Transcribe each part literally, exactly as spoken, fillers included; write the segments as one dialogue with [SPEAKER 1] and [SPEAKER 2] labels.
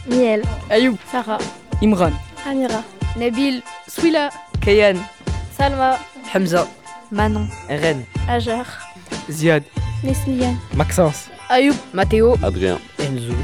[SPEAKER 1] Miel,
[SPEAKER 2] Ayoub,
[SPEAKER 1] Sarah,
[SPEAKER 2] Imran,
[SPEAKER 1] Amira,
[SPEAKER 3] Nabil, Swila,
[SPEAKER 2] Kayan,
[SPEAKER 1] Salma,
[SPEAKER 2] Hamza,
[SPEAKER 1] Manon,
[SPEAKER 2] Ren,
[SPEAKER 1] Ajar,
[SPEAKER 2] Ziad,
[SPEAKER 1] Nesliane.
[SPEAKER 2] Maxence,
[SPEAKER 3] Ayoub, Mathéo,
[SPEAKER 4] Adrien.
[SPEAKER 2] Enzo.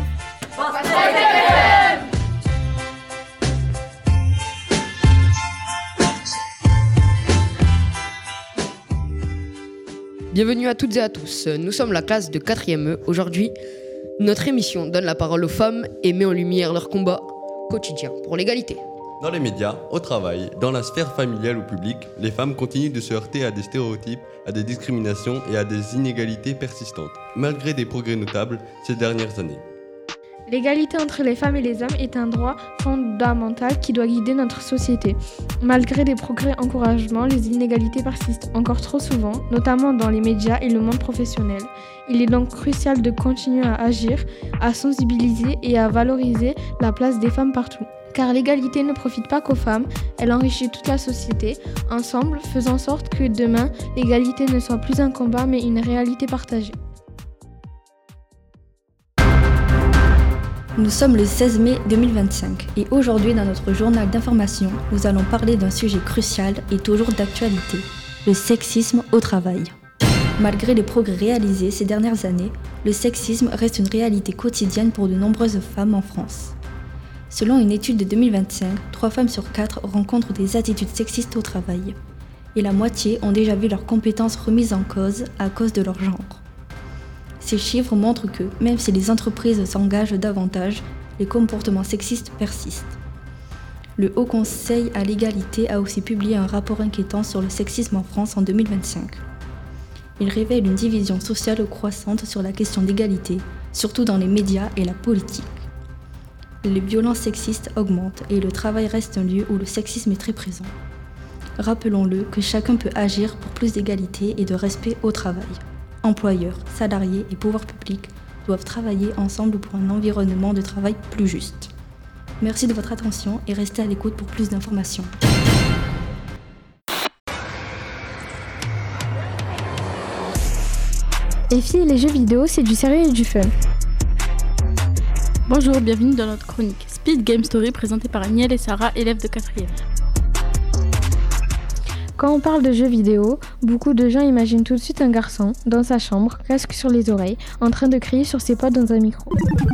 [SPEAKER 3] bienvenue à toutes et à tous. Nous sommes la classe de quatrième E. Aujourd'hui, notre émission donne la parole aux femmes et met en lumière leur combat quotidien pour l'égalité.
[SPEAKER 4] Dans les médias, au travail, dans la sphère familiale ou publique, les femmes continuent de se heurter à des stéréotypes, à des discriminations et à des inégalités persistantes, malgré des progrès notables ces dernières années.
[SPEAKER 5] L'égalité entre les femmes et les hommes est un droit fondamental qui doit guider notre société. Malgré des progrès encouragements, les inégalités persistent encore trop souvent, notamment dans les médias et le monde professionnel. Il est donc crucial de continuer à agir, à sensibiliser et à valoriser la place des femmes partout. Car l'égalité ne profite pas qu'aux femmes, elle enrichit toute la société. Ensemble, faisons en sorte que demain, l'égalité ne soit plus un combat mais une réalité partagée.
[SPEAKER 6] Nous sommes le seize mai deux mille vingt-cinq et aujourd'hui dans notre journal d'information, nous allons parler d'un sujet crucial et toujours d'actualité, le sexisme au travail. Malgré les progrès réalisés ces dernières années, le sexisme reste une réalité quotidienne pour de nombreuses femmes en France. Selon une étude de deux mille vingt-cinq, trois femmes sur quatre rencontrent des attitudes sexistes au travail et la moitié ont déjà vu leurs compétences remises en cause à cause de leur genre. Ces chiffres montrent que, même si les entreprises s'engagent davantage, les comportements sexistes persistent. Le Haut Conseil à l'égalité a aussi publié un rapport inquiétant sur le sexisme en France en deux mille vingt-cinq. Il révèle une division sociale croissante sur la question d'égalité, surtout dans les médias et la politique. Les violences sexistes augmentent et le travail reste un lieu où le sexisme est très présent. Rappelons-le que chacun peut agir pour plus d'égalité et de respect au travail. Employeurs, salariés et pouvoirs publics doivent travailler ensemble pour un environnement de travail plus juste. Merci de votre attention et restez à l'écoute pour plus d'informations.
[SPEAKER 5] Les filles et les jeux vidéo, c'est du sérieux et du fun.
[SPEAKER 7] Bonjour, bienvenue dans notre chronique Speed Game Story présentée par Niel et Sarah, élèves de quatrième.
[SPEAKER 5] Quand on parle de jeux vidéo, beaucoup de gens imaginent tout de suite un garçon, dans sa chambre, casque sur les oreilles, en train de crier sur ses potes dans un micro.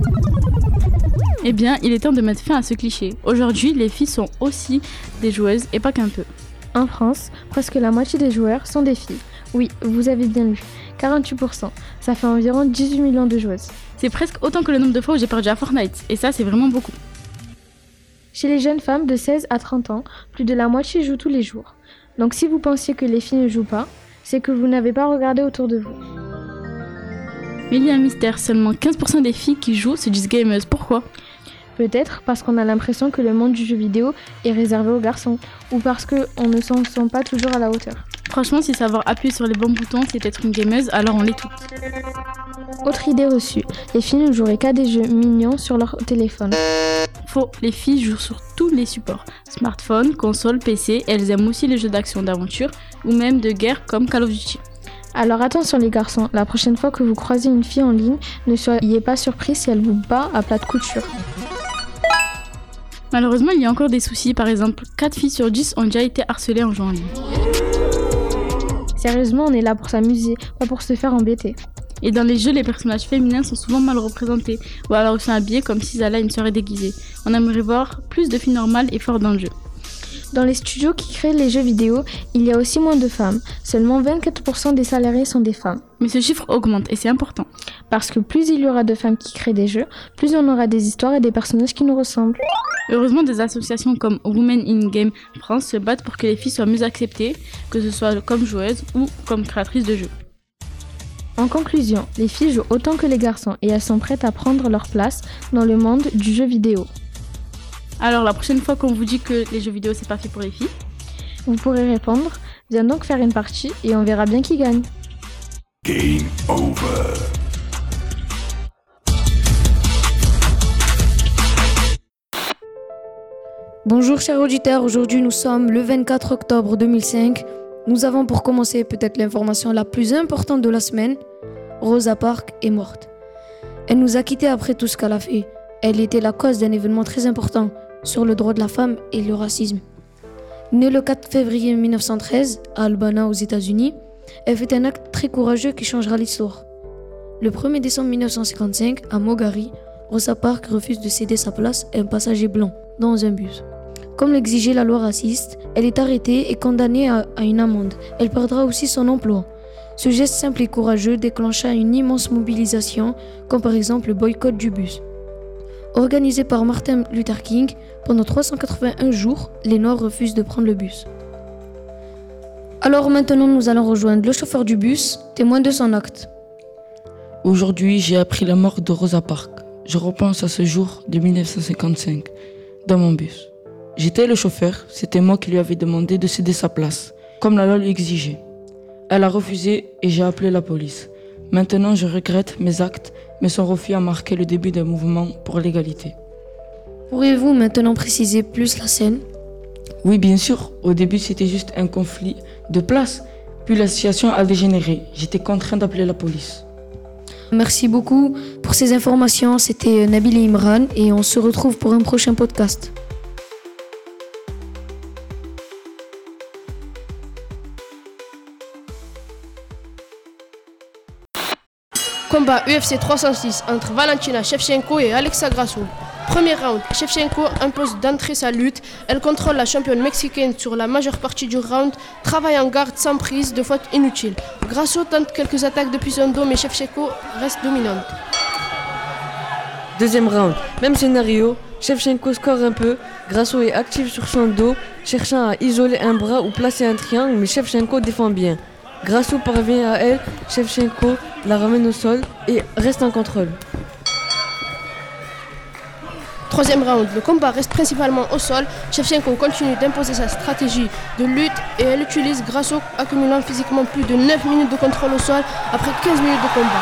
[SPEAKER 7] Eh bien, il est temps de mettre fin à ce cliché. Aujourd'hui, les filles sont aussi des joueuses et pas qu'un peu.
[SPEAKER 5] En France, presque la moitié des joueurs sont des filles. Oui, vous avez bien lu, quarante-huit pour cent. Ça fait environ dix-huit millions de joueuses.
[SPEAKER 7] C'est presque autant que le nombre de fois où j'ai perdu à Fortnite, et ça, c'est vraiment beaucoup.
[SPEAKER 5] Chez les jeunes femmes de seize à trente ans, plus de la moitié jouent tous les jours. Donc si vous pensiez que les filles ne jouent pas, c'est que vous n'avez pas regardé autour de vous.
[SPEAKER 7] Mais il y a un mystère, seulement quinze pour cent des filles qui jouent se disent gameuses. Pourquoi ?
[SPEAKER 5] Peut-être parce qu'on a l'impression que le monde du jeu vidéo est réservé aux garçons, ou parce qu'on ne s'en sent pas toujours à la hauteur.
[SPEAKER 7] Franchement, si savoir appuyer sur les bons boutons c'est être une gameuse, alors on l'est toutes.
[SPEAKER 5] Autre idée reçue, les filles ne joueraient qu'à des jeux mignons sur leur téléphone.
[SPEAKER 7] Faux, les filles jouent sur tous les supports. Smartphone, console, P C, elles aiment aussi les jeux d'action, d'aventure ou même de guerre comme Call of Duty.
[SPEAKER 5] Alors attention les garçons, la prochaine fois que vous croisez une fille en ligne, ne soyez pas surpris si elle vous bat à plat de couture.
[SPEAKER 7] Malheureusement, il y a encore des soucis. Par exemple, quatre filles sur dix ont déjà été harcelées en jouant en ligne.
[SPEAKER 5] Sérieusement, on est là pour s'amuser, pas pour se faire embêter.
[SPEAKER 7] Et dans les jeux, les personnages féminins sont souvent mal représentés, ou alors ils sont habillés comme s'ils allaient à une soirée déguisée. On aimerait voir plus de filles normales et fortes dans le jeu.
[SPEAKER 5] Dans les studios qui créent les jeux vidéo, il y a aussi moins de femmes. Seulement vingt-quatre pour cent des salariés sont des femmes.
[SPEAKER 7] Mais ce chiffre augmente et c'est important.
[SPEAKER 5] Parce que plus il y aura de femmes qui créent des jeux, plus on aura des histoires et des personnages qui nous ressemblent.
[SPEAKER 7] Heureusement, des associations comme Women in Game France se battent pour que les filles soient mieux acceptées, que ce soit comme joueuses ou comme créatrices de jeux.
[SPEAKER 5] En conclusion, les filles jouent autant que les garçons et elles sont prêtes à prendre leur place dans le monde du jeu vidéo.
[SPEAKER 7] Alors la prochaine fois qu'on vous dit que les jeux vidéo c'est pas fait pour les filles,
[SPEAKER 5] vous pourrez répondre, viens donc faire une partie et on verra bien qui gagne.
[SPEAKER 8] Game over.
[SPEAKER 9] Bonjour chers auditeurs, aujourd'hui nous sommes le vingt-quatre octobre deux mille cinq. Nous avons pour commencer peut-être l'information la plus importante de la semaine. Rosa Parks est morte. Elle nous a quittés après tout ce qu'elle a fait. Elle était la cause d'un événement très important sur le droit de la femme et le racisme. Née le quatre février mille neuf cent treize à Albana aux États-Unis, elle fait un acte très courageux qui changera l'histoire. Le premier décembre mille neuf cent cinquante-cinq, à Mogari, Rosa Parks refuse de céder sa place à un passager blanc dans un bus. Comme l'exigeait la loi raciste, elle est arrêtée et condamnée à, à une amende. Elle perdra aussi son emploi. Ce geste simple et courageux déclencha une immense mobilisation, comme par exemple le boycott du bus. Organisé par Martin Luther King, pendant trois cent quatre-vingt-un jours, les Noirs refusent de prendre le bus. Alors maintenant, nous allons rejoindre le chauffeur du bus, témoin de son acte.
[SPEAKER 2] Aujourd'hui, j'ai appris la mort de Rosa Parks. Je repense à ce jour de mille neuf cent cinquante-cinq, dans mon bus. J'étais le chauffeur, c'était moi qui lui avais demandé de céder sa place, comme la loi l'exigeait. Elle a refusé et j'ai appelé la police. Maintenant, je regrette mes actes, mais son refus a marqué le début d'un mouvement pour l'égalité.
[SPEAKER 9] Pourriez-vous maintenant préciser plus la scène ?
[SPEAKER 2] Oui, bien sûr. Au début, c'était juste un conflit de place. Puis la situation a dégénéré. J'étais contraint d'appeler la police.
[SPEAKER 9] Merci beaucoup pour ces informations. C'était Nabil et Imran et on se retrouve pour un prochain podcast.
[SPEAKER 10] Combat U F C trois cent six entre Valentina Shevchenko et Alexa Grasso. Premier round, Shevchenko impose d'entrer sa lutte. Elle contrôle la championne mexicaine sur la majeure partie du round, travaille en garde sans prise de faute inutile. Grasso tente quelques attaques depuis son dos, mais Shevchenko reste dominante.
[SPEAKER 11] Deuxième round, même scénario, Shevchenko score un peu, Grasso est active sur son dos, cherchant à isoler un bras ou placer un triangle, mais Shevchenko défend bien. Grasso parvient à elle, Shevchenko la ramène au sol et reste en contrôle.
[SPEAKER 10] Troisième round, le combat reste principalement au sol. Shevchenko continue d'imposer sa stratégie de lutte et elle utilise Grasso, accumulant physiquement plus de neuf minutes de contrôle au sol après quinze minutes de combat.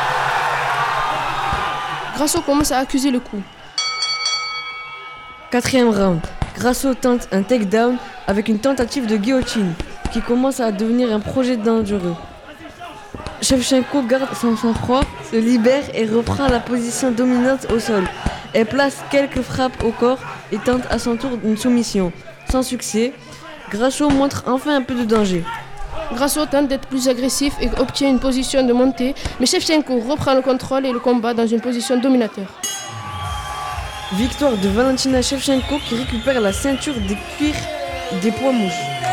[SPEAKER 10] Grasso commence à accuser le coup.
[SPEAKER 11] Quatrième round, Grasso tente un takedown avec une tentative de guillotine qui commence à devenir un projet dangereux. Shevchenko garde son sang-froid, se libère et reprend la position dominante au sol. Elle place quelques frappes au corps et tente à son tour une soumission. Sans succès, Grasso montre enfin un peu de danger.
[SPEAKER 10] Grasso tente d'être plus agressif et obtient une position de montée, mais Shevchenko reprend le contrôle et le combat dans une position dominateur.
[SPEAKER 11] Victoire de Valentina Shevchenko qui récupère la ceinture des cuirs des poids mouches.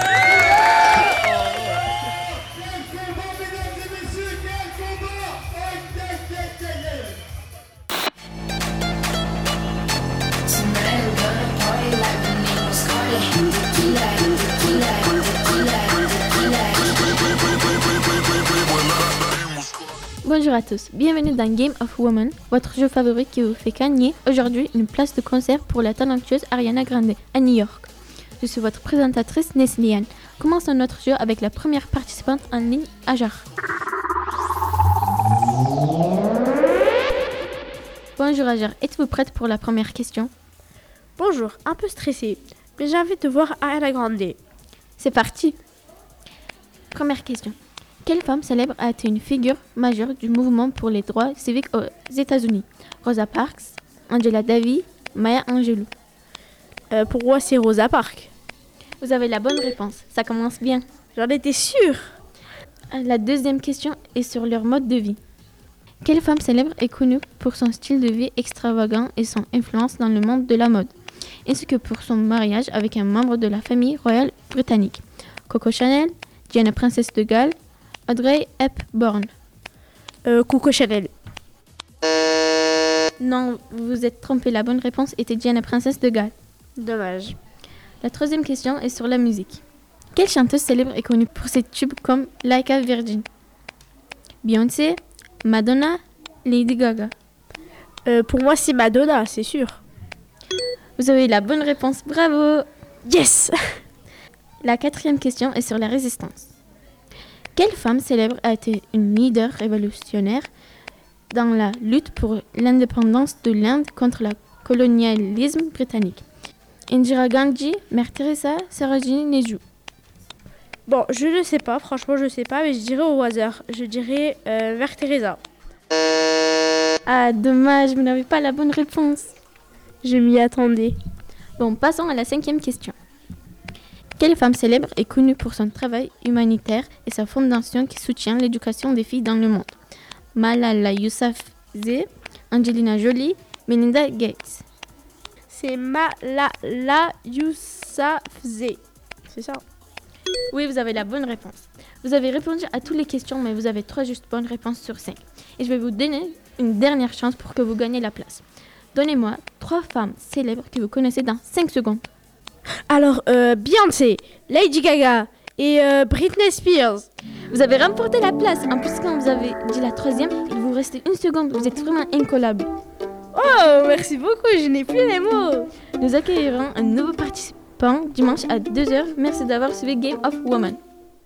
[SPEAKER 1] Bonjour à tous, bienvenue dans Game of Women, votre jeu favori qui vous fait gagner aujourd'hui une place de concert pour la talentueuse Ariana Grande à New York. Je suis votre présentatrice Nesliane. Commençons notre jeu avec la première participante en ligne, Ajar. Bonjour Ajar, êtes-vous prête pour la première question ?
[SPEAKER 12] Bonjour, un peu stressée, mais j'ai envie de voir Ariana Grande.
[SPEAKER 1] C'est parti. Première question. Quelle femme célèbre a été une figure majeure du mouvement pour les droits civiques aux États-Unis ? Rosa Parks, Angela Davis, Maya Angelou.
[SPEAKER 12] Euh, pour moi, c'est Rosa Parks.
[SPEAKER 1] Vous avez la bonne réponse. Ça commence bien.
[SPEAKER 12] J'en étais sûre.
[SPEAKER 1] La deuxième question est sur leur mode de vie. Quelle femme célèbre est connue pour son style de vie extravagant et son influence dans le monde de la mode, ainsi que pour son mariage avec un membre de la famille royale britannique ? Coco Chanel, Diana Princesse de Galles, Audrey Hepburn.
[SPEAKER 12] Euh, Coco Chanel.
[SPEAKER 1] Non, vous vous êtes trompé. La bonne réponse était Diana Princesse de Galles.
[SPEAKER 12] Dommage.
[SPEAKER 1] La troisième question est sur la musique. Quelle chanteuse célèbre est connue pour ses tubes comme Like a Virgin ? Beyoncé, Madonna, Lady Gaga.
[SPEAKER 12] Euh, pour moi, c'est Madonna, c'est sûr.
[SPEAKER 1] Vous avez la bonne réponse. Bravo !
[SPEAKER 12] Yes.
[SPEAKER 1] La quatrième question est sur la résistance. Quelle femme célèbre a été une leader révolutionnaire dans la lutte pour l'indépendance de l'Inde contre le colonialisme britannique ? Indira Gandhi, Mère Teresa, Sarojini Naidu.
[SPEAKER 12] Bon, je ne sais pas, franchement je ne sais pas, mais je dirais au hasard. Je dirais euh, Mère Teresa.
[SPEAKER 1] Ah, dommage, vous n'avez pas la bonne réponse.
[SPEAKER 12] Je m'y attendais.
[SPEAKER 1] Bon, passons à la cinquième question. Quelle femme célèbre est connue pour son travail humanitaire et sa fondation qui soutient l'éducation des filles dans le monde? Malala Yousafzai, Angelina Jolie, Melinda Gates.
[SPEAKER 12] C'est Malala Yousafzai. C'est ça?
[SPEAKER 1] Oui, vous avez la bonne réponse. Vous avez répondu à toutes les questions, mais vous avez trois justes bonnes réponses sur cinq. Et je vais vous donner une dernière chance pour que vous gagniez la place. Donnez-moi trois femmes célèbres que vous connaissez dans cinq secondes.
[SPEAKER 12] Alors, euh, Beyoncé, Lady Gaga et euh, Britney Spears.
[SPEAKER 1] Vous avez remporté la place. En plus, quand vous avez dit la troisième, il vous restait une seconde. Vous êtes vraiment incollable.
[SPEAKER 12] Oh, merci beaucoup, je n'ai plus les mots.
[SPEAKER 1] Nous accueillerons un nouveau participant dimanche à deux heures. Merci d'avoir suivi Game of Woman.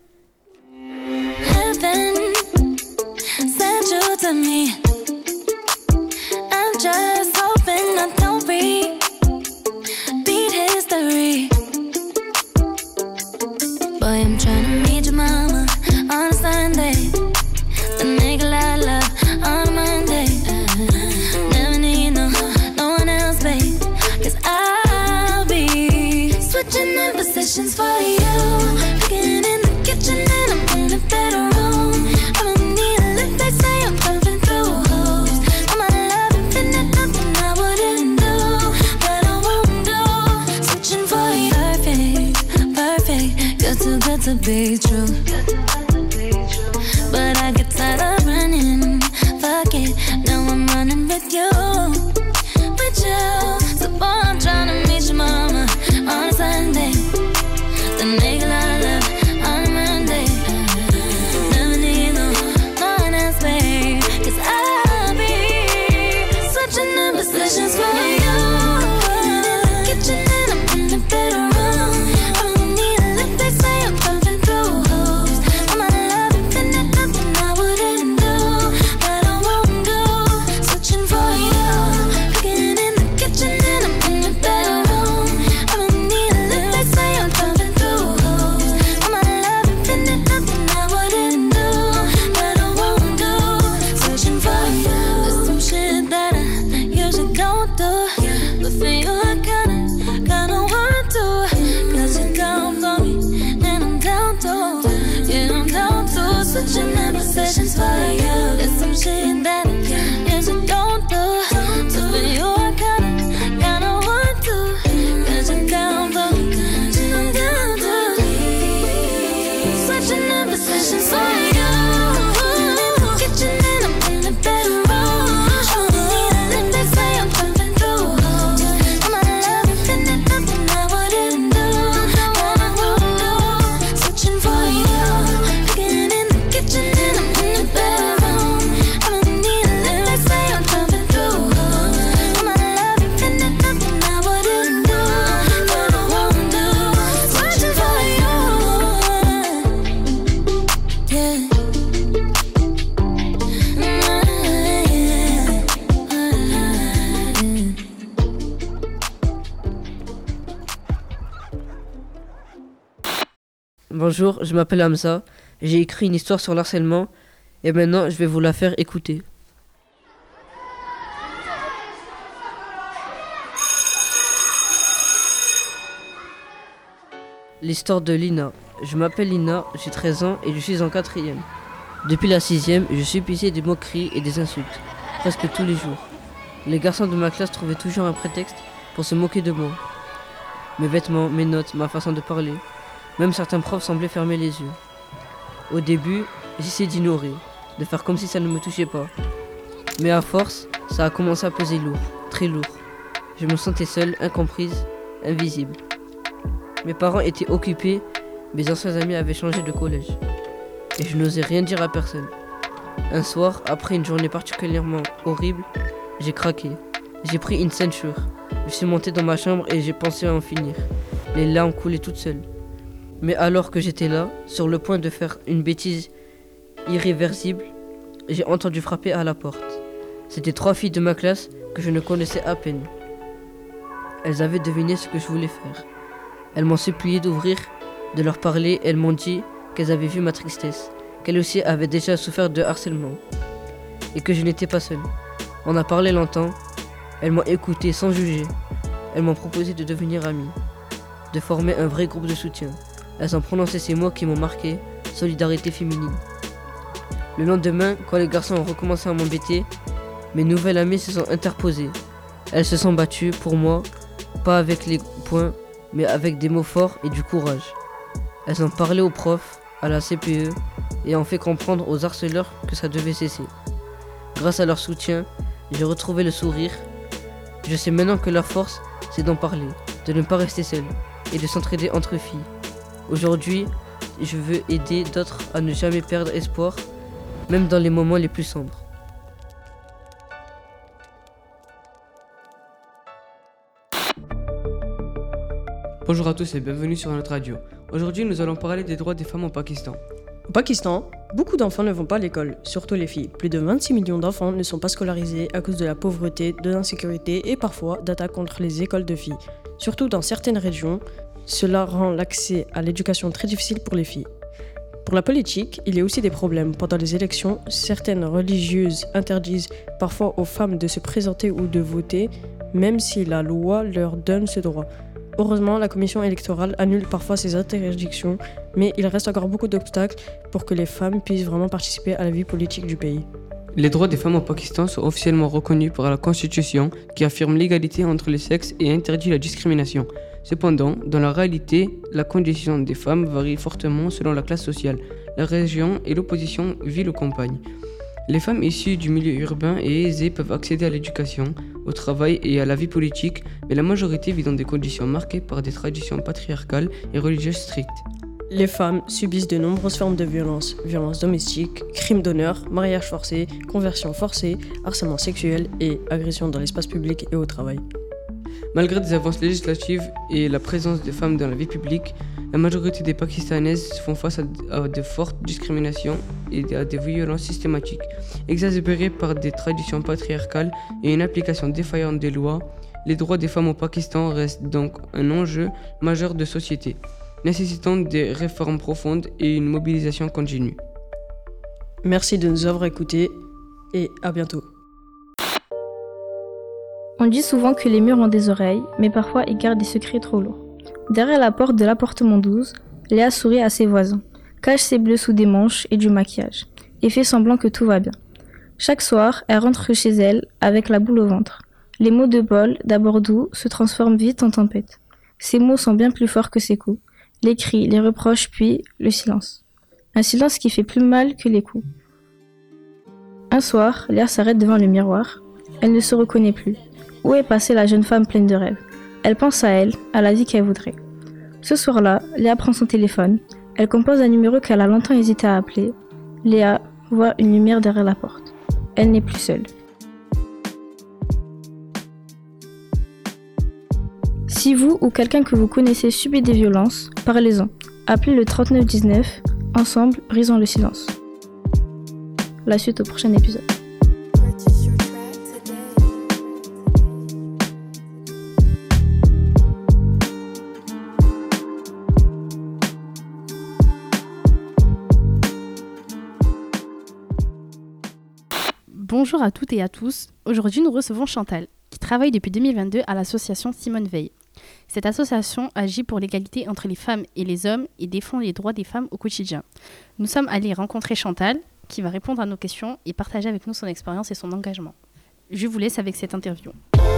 [SPEAKER 13] Heaven sent you to me. I'm just hoping I don't repeat history. Boy, I'm trying to meet your mama on a Sunday. The nigga I love on a Monday. Never need no, no one else, babe. Cause I'll be switching in positions for you. Cooking in the kitchen and I'm in the bedroom. I don't need a lift, they say I'm pumping through holes. I'm a love infinite, nothing I wouldn't do, but I won't do. Switching for you. Perfect, perfect, good too good to be true. But I get tired of running, fuck it, now I'm running with you, with you. So boy, I'm trying to meet your mama on a Sunday. The nigga I love on a Monday. Never need no, no one else, babe. Cause I'll be switching in positions for you. Kitchen and I'm in the bedroom. I don't need a lift, they say I'm pumping through holes. I'm a love infinite, nothing I wouldn't do, but I won't do. Switching for you. Cooking in the kitchen and I'm in the bedroom. I don't need a lift, they say I'm pumping through holes. I'm a love infinite, nothing I wouldn't do, but I won't do. Switching for you. There's some shit that I usually don't do, but for you I kinda, kinda want to. Cause you're down for me, and I'm down too. Yeah, I'm down to. Switching in positions for you. There's some shit that I usually don't do, but for you I kinda, kinda want to. Cause you're down for me, and I'm down to. Switching in positions for you. Kitchen and I'm in the bedroom. I don't need a lift, they say I'm pumping through holes. I'm a love infinite, nothing I wouldn't do, but I won't do. Switching for you. Cooking in the kitchen and I'm in the bedroom. I don't need a lift, they say I'm pumping through holes. I'm a love infinite, nothing I wouldn't do, but I won't do. Switching for you. Yeah.
[SPEAKER 3] Bonjour, je m'appelle Hamza, j'ai écrit une histoire sur l'harcèlement et maintenant je vais vous la faire écouter. L'histoire de Lina. Je m'appelle Lina, j'ai treize ans et je suis en quatrième. Depuis la sixième, je subissais des moqueries et des insultes, presque tous les jours. Les garçons de ma classe trouvaient toujours un prétexte pour se moquer de moi. Mes vêtements, mes notes, ma façon de parler. Même certains profs semblaient fermer les yeux. Au début, j'essayais d'ignorer, de faire comme si ça ne me touchait pas. Mais à force, ça a commencé à peser lourd, très lourd. Je me sentais seule, incomprise, invisible. Mes parents étaient occupés, mes anciens amis avaient changé de collège. Et je n'osais rien dire à personne. Un soir, après une journée particulièrement horrible, j'ai craqué. J'ai pris une ceinture. Je suis monté dans ma chambre et j'ai pensé à en finir. Les larmes coulaient toutes seules. Mais alors que j'étais là, sur le point de faire une bêtise irréversible, j'ai entendu frapper à la porte. C'était trois filles de ma classe que je ne connaissais à peine. Elles avaient deviné ce que je voulais faire. Elles m'ont supplié d'ouvrir, de leur parler. Elles m'ont dit qu'elles avaient vu ma tristesse, qu'elles aussi avaient déjà souffert de harcèlement et que je n'étais pas seule. On a parlé longtemps, elles m'ont écouté sans juger. Elles m'ont proposé de devenir amies, de former un vrai groupe de soutien. Elles ont prononcé ces mots qui m'ont marqué, solidarité féminine. Le lendemain, quand les garçons ont recommencé à m'embêter, mes nouvelles amies se sont interposées. Elles se sont battues pour moi, pas avec les poings, mais avec des mots forts et du courage. Elles ont parlé aux profs, à la C P E, et ont fait comprendre aux harceleurs que ça devait cesser. Grâce à leur soutien, j'ai retrouvé le sourire. Je sais maintenant que la force, c'est d'en parler, de ne pas rester seule, et de s'entraider entre filles. Aujourd'hui, je veux aider d'autres à ne jamais perdre espoir, même dans les moments les plus sombres.
[SPEAKER 14] Bonjour à tous et bienvenue sur notre radio. Aujourd'hui, nous allons parler des droits des femmes au Pakistan.
[SPEAKER 15] Au Pakistan, beaucoup d'enfants ne vont pas à l'école, surtout les filles. Plus de vingt-six millions d'enfants ne sont pas scolarisés à cause de la pauvreté, de l'insécurité et parfois d'attaques contre les écoles de filles. Surtout dans certaines régions, cela rend l'accès à l'éducation très difficile pour les filles. Pour la politique, il y a aussi des problèmes. Pendant les élections, certaines religieuses interdisent parfois aux femmes de se présenter ou de voter, même si la loi leur donne ce droit. Heureusement, la commission électorale annule parfois ces interdictions, mais il reste encore beaucoup d'obstacles pour que les femmes puissent vraiment participer à la vie politique du pays.
[SPEAKER 14] Les droits des femmes au Pakistan sont officiellement reconnus par la Constitution qui affirme l'égalité entre les sexes et interdit la discrimination. Cependant, dans la réalité, la condition des femmes varie fortement selon la classe sociale, la région et l'opposition ville ou campagne. Les femmes issues du milieu urbain et aisées peuvent accéder à l'éducation, au travail et à la vie politique, mais la majorité vit dans des conditions marquées par des traditions patriarcales et religieuses strictes.
[SPEAKER 15] Les femmes subissent de nombreuses formes de violences, violences domestiques, crimes d'honneur, mariage forcé, conversion forcée, harcèlement sexuel et agression dans l'espace public et au travail.
[SPEAKER 14] Malgré des avances législatives et la présence des femmes dans la vie publique, la majorité des Pakistanaises font face à de fortes discriminations et à des violences systématiques. Exacerbées par des traditions patriarcales et une application défaillante des lois, les droits des femmes au Pakistan restent donc un enjeu majeur de société, nécessitant des réformes profondes et une mobilisation continue.
[SPEAKER 15] Merci de nous avoir écoutés et à bientôt.
[SPEAKER 7] On dit souvent que les murs ont des oreilles, mais parfois ils gardent des secrets trop lourds. Derrière la porte de l'appartement douze, Léa sourit à ses voisins, cache ses bleus sous des manches et du maquillage, et fait semblant que tout va bien. Chaque soir, elle rentre chez elle avec la boule au ventre. Les mots de Paul, d'abord doux, se transforment vite en tempête. Ces mots sont bien plus forts que ses coups. Les cris, les reproches, puis le silence. Un silence qui fait plus mal que les coups. Un soir, Léa s'arrête devant le miroir. Elle ne se reconnaît plus. Où est passée la jeune femme pleine de rêves ? Elle pense à elle, à la vie qu'elle voudrait. Ce soir-là, Léa prend son téléphone. Elle compose un numéro qu'elle a longtemps hésité à appeler. Léa voit une lumière derrière la porte. Elle n'est plus seule. Si vous ou quelqu'un que vous connaissez subit des violences, parlez-en. Appelez le trente-neuf dix-neuf. Ensemble, brisons le silence. La suite au prochain épisode.
[SPEAKER 16] Bonjour à toutes et à tous. Aujourd'hui, nous recevons Chantal, qui travaille depuis deux mille vingt-deux à l'association Simone Veil. Cette association agit pour l'égalité entre les femmes et les hommes et défend les droits des femmes au quotidien. Nous sommes allés rencontrer Chantal, qui va répondre à nos questions et partager avec nous son expérience et son engagement. Je vous laisse avec cette interview.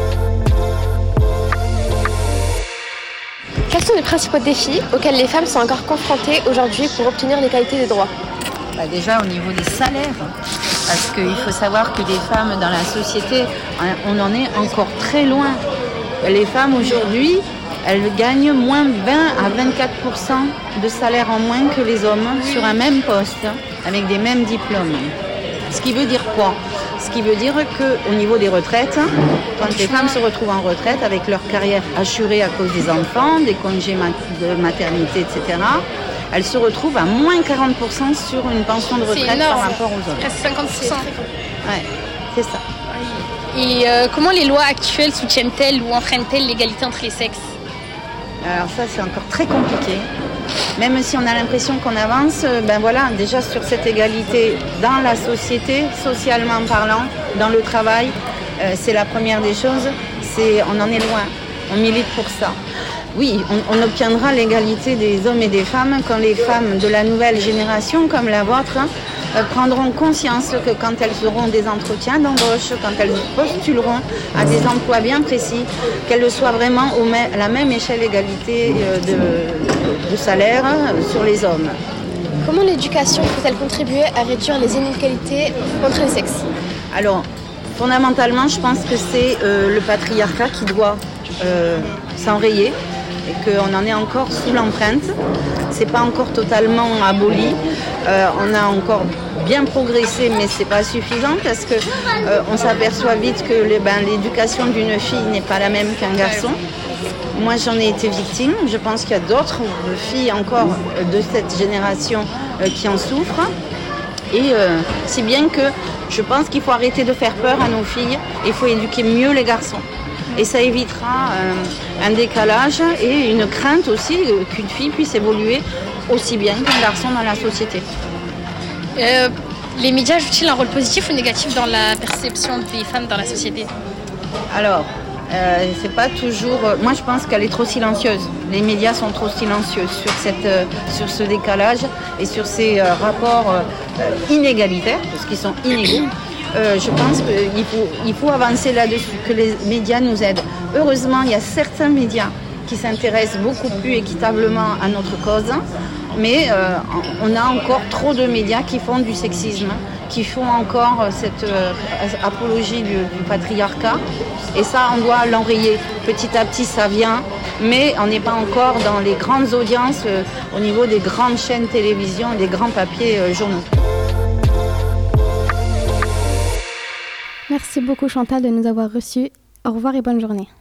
[SPEAKER 17] Quels sont les principaux défis auxquels les femmes sont encore confrontées aujourd'hui pour obtenir l'égalité des droits ?
[SPEAKER 18] Bah déjà au niveau des salaires, parce qu'il faut savoir que les femmes dans la société, on en est encore très loin. Les femmes aujourd'hui, elles gagnent moins vingt à vingt-quatre pour cent de salaire en moins que les hommes sur un même poste, avec des mêmes diplômes. Ce qui veut dire quoi ? Ce qui veut dire qu'au niveau des retraites, quand les femmes se retrouvent en retraite avec leur carrière assurée à cause des enfants, des congés de maternité, et cetera, elles se retrouvent à moins quarante pour cent sur une pension de retraite par rapport aux hommes.
[SPEAKER 17] Presque cinquante pour cent.
[SPEAKER 18] Ouais, c'est ça.
[SPEAKER 17] Et euh, comment les lois actuelles soutiennent-elles ou enfreignent-elles l'égalité entre les sexes ?
[SPEAKER 18] Alors ça, c'est encore très compliqué. Même si on a l'impression qu'on avance, ben voilà, déjà sur cette égalité dans la société, socialement parlant, dans le travail, euh, c'est la première des choses. C'est, on en est loin, on milite pour ça. Oui, on, on obtiendra l'égalité des hommes et des femmes quand les femmes de la nouvelle génération, comme la vôtre, hein, euh, prendront conscience que quand elles auront des entretiens d'embauche, quand elles postuleront à des emplois bien précis, qu'elles soient vraiment au à la même échelle d'égalité euh, de, de salaire euh, sur les hommes.
[SPEAKER 19] Comment l'éducation peut-elle contribuer à réduire les inégalités entre les sexes?
[SPEAKER 18] Alors, fondamentalement, je pense que c'est euh, le patriarcat qui doit euh, s'enrayer et qu'on en est encore sous l'empreinte. C'est pas encore totalement aboli. Euh, on a encore bien progressé, mais c'est pas suffisant parce que euh, on s'aperçoit vite que les, ben, l'éducation d'une fille n'est pas la même qu'un garçon. Moi, j'en ai été victime. Je pense qu'il y a d'autres filles encore de cette génération euh, qui en souffrent. Et euh, si bien que je pense qu'il faut arrêter de faire peur à nos filles. Il faut éduquer mieux les garçons. Et ça évitera euh, un décalage et une crainte aussi euh, qu'une fille puisse évoluer aussi bien qu'un garçon dans la société.
[SPEAKER 17] Euh, les médias jouent-ils un rôle positif ou négatif dans la perception des femmes dans la société?
[SPEAKER 18] Alors, euh, c'est pas toujours... Euh, moi, je pense qu'elle est trop silencieuse. Les médias sont trop silencieux sur, cette, euh, sur ce décalage et sur ces euh, rapports euh, inégalitaires, parce qu'ils sont inégaux. Euh, je pense qu'il faut, il faut avancer là-dessus, que les médias nous aident. Heureusement, il y a certains médias qui s'intéressent beaucoup plus équitablement à notre cause, mais euh, on a encore trop de médias qui font du sexisme, qui font encore cette euh, apologie du, du patriarcat, et ça, on doit l'enrayer. Petit à petit, ça vient, mais on n'est pas encore dans les grandes audiences euh, au niveau des grandes chaînes télévision et des grands papiers euh, journaux.
[SPEAKER 16] Merci beaucoup Chantal de nous avoir reçus. Au revoir et bonne journée.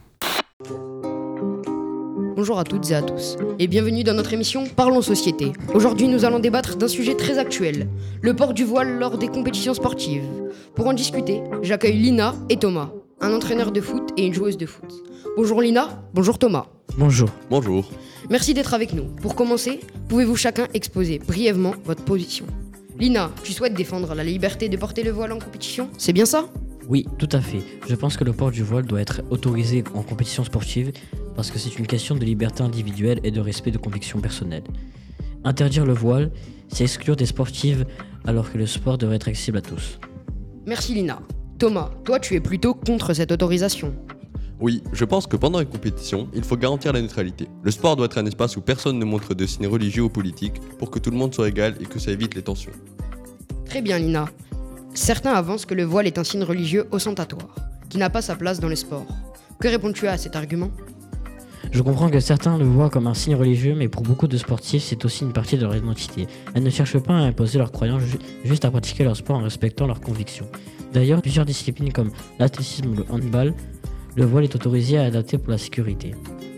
[SPEAKER 20] Bonjour à toutes et à tous, et bienvenue dans notre émission Parlons Société. Aujourd'hui, nous allons débattre d'un sujet très actuel, le port du voile lors des compétitions sportives. Pour en discuter, j'accueille Lina et Thomas, un entraîneur de foot et une joueuse de foot. Bonjour Lina, bonjour Thomas.
[SPEAKER 4] Bonjour. Bonjour.
[SPEAKER 20] Merci d'être avec nous. Pour commencer, pouvez-vous chacun exposer brièvement votre position? Lina, tu souhaites défendre la liberté de porter le voile en compétition, c'est bien ça?
[SPEAKER 21] Oui, tout à fait. Je pense que le port du voile doit être autorisé en compétition sportive parce que c'est une question de liberté individuelle et de respect de convictions personnelles. Interdire le voile, c'est exclure des sportives alors que le sport devrait être accessible à tous.
[SPEAKER 20] Merci Lina. Thomas, toi tu es plutôt contre cette autorisation.
[SPEAKER 4] Oui, je pense que pendant une compétition, il faut garantir la neutralité. Le sport doit être un espace où personne ne montre de signes religieux ou politiques pour que tout le monde soit égal et que ça évite les tensions.
[SPEAKER 20] Très bien Lina. Certains avancent que le voile est un signe religieux ostentatoire, qui n'a pas sa place dans le sport. Que réponds-tu à cet argument?
[SPEAKER 21] Je comprends que certains le voient comme un signe religieux, mais pour beaucoup de sportifs, c'est aussi une partie de leur identité. Elles ne cherchent pas à imposer leurs croyances, ju- juste à pratiquer leur sport en respectant leurs convictions. D'ailleurs, plusieurs disciplines comme l'athlétisme ou le handball, le voile est autorisé et adapté pour la sécurité.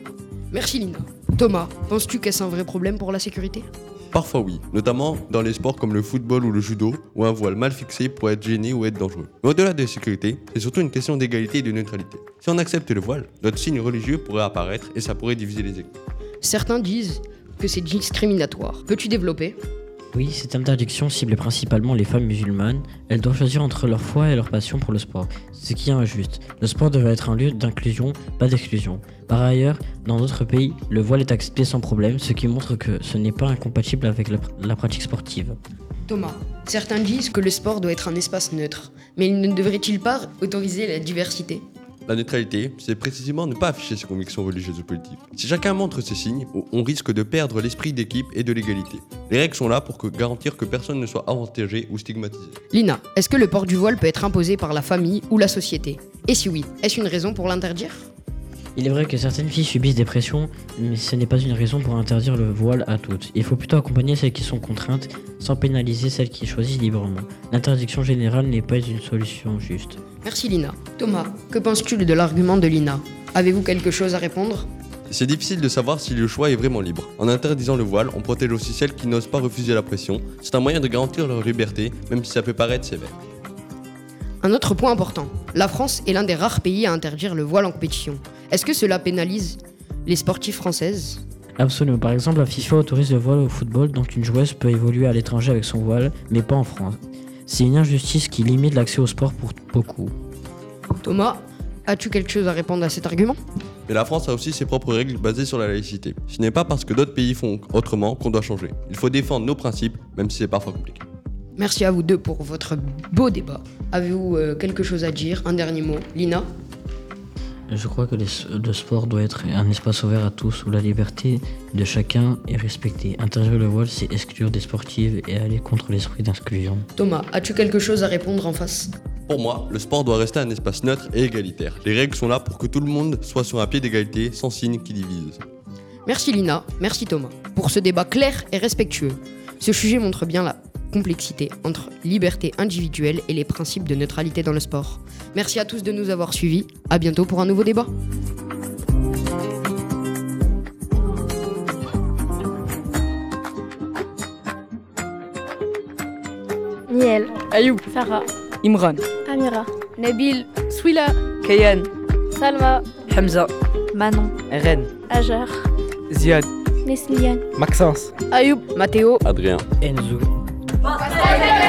[SPEAKER 20] Merci Lina. Thomas, penses-tu qu'est-ce un vrai problème pour la sécurité?
[SPEAKER 4] Parfois oui, notamment dans les sports comme le football ou le judo, où un voile mal fixé pourrait être gêné ou être dangereux. Mais au-delà de la sécurité, c'est surtout une question d'égalité et de neutralité. Si on accepte le voile, notre signe religieux pourrait apparaître et ça pourrait diviser les équipes.
[SPEAKER 20] Certains disent que c'est discriminatoire. Peux-tu développer?
[SPEAKER 21] Oui, cette interdiction cible principalement les femmes musulmanes. Elles doivent choisir entre leur foi et leur passion pour le sport, ce qui est injuste. Le sport devrait être un lieu d'inclusion, pas d'exclusion. Par ailleurs, dans d'autres pays, le voile est accepté sans problème, ce qui montre que ce n'est pas incompatible avec la, la pratique sportive.
[SPEAKER 20] Thomas, certains disent que le sport doit être un espace neutre, mais il ne devrait-il pas autoriser la diversité?
[SPEAKER 4] La neutralité, c'est précisément ne pas afficher ses convictions religieuses ou politiques. Si chacun montre ses signes, on risque de perdre l'esprit d'équipe et de l'égalité. Les règles sont là pour que, garantir que personne ne soit avantagé ou stigmatisé.
[SPEAKER 20] Lina, est-ce que le port du voile peut être imposé par la famille ou la société? Et si oui, est-ce une raison pour l'interdire?
[SPEAKER 21] Il est vrai que certaines filles subissent des pressions, mais ce n'est pas une raison pour interdire le voile à toutes. Il faut plutôt accompagner celles qui sont contraintes, sans pénaliser celles qui choisissent librement. L'interdiction générale n'est pas une solution juste.
[SPEAKER 20] Merci Lina. Thomas, que penses-tu de l'argument de Lina? Avez-vous quelque chose à répondre?
[SPEAKER 4] C'est difficile de savoir si le choix est vraiment libre. En interdisant le voile, on protège aussi celles qui n'osent pas refuser la pression. C'est un moyen de garantir leur liberté, même si ça peut paraître sévère.
[SPEAKER 20] Un autre point important, la France est l'un des rares pays à interdire le voile en compétition. Est-ce que cela pénalise les sportifs françaises?
[SPEAKER 21] Absolument. Par exemple, la FIFA autorise le voile au football, donc une joueuse peut évoluer à l'étranger avec son voile, mais pas en France. C'est une injustice qui limite l'accès au sport pour beaucoup.
[SPEAKER 20] Thomas, as-tu quelque chose à répondre à cet argument?
[SPEAKER 4] Mais la France a aussi ses propres règles basées sur la laïcité. Ce n'est pas parce que d'autres pays font autrement qu'on doit changer. Il faut défendre nos principes, même si c'est parfois compliqué.
[SPEAKER 20] Merci à vous deux pour votre beau débat. Avez-vous euh, quelque chose à dire? Un dernier mot? Lina?
[SPEAKER 21] Je crois que les- le sport doit être un espace ouvert à tous où la liberté de chacun est respectée. Interdire le voile, c'est exclure des sportives et aller contre l'esprit d'inclusion.
[SPEAKER 20] Thomas, as-tu quelque chose à répondre en face?
[SPEAKER 4] Pour moi, le sport doit rester un espace neutre et égalitaire. Les règles sont là pour que tout le monde soit sur un pied d'égalité, sans signe qui divise.
[SPEAKER 20] Merci Lina, merci Thomas, pour ce débat clair et respectueux. Ce sujet montre bien la complexité entre liberté individuelle et les principes de neutralité dans le sport. Merci à tous de nous avoir suivis. À bientôt pour un nouveau débat.
[SPEAKER 12] Niel,
[SPEAKER 6] Ayoub,
[SPEAKER 12] Farah,
[SPEAKER 6] Imran,
[SPEAKER 12] Amira, Nabil, Swila,
[SPEAKER 6] Kayan,
[SPEAKER 12] Salma,
[SPEAKER 6] Hamza,
[SPEAKER 12] Manon,
[SPEAKER 6] Ren,
[SPEAKER 12] Ajar,
[SPEAKER 6] Ziad,
[SPEAKER 12] Nesliane,
[SPEAKER 6] Maxence,
[SPEAKER 12] Ayoub,
[SPEAKER 20] Mathéo,
[SPEAKER 4] Adrien.
[SPEAKER 21] Enzo.
[SPEAKER 12] Pascal.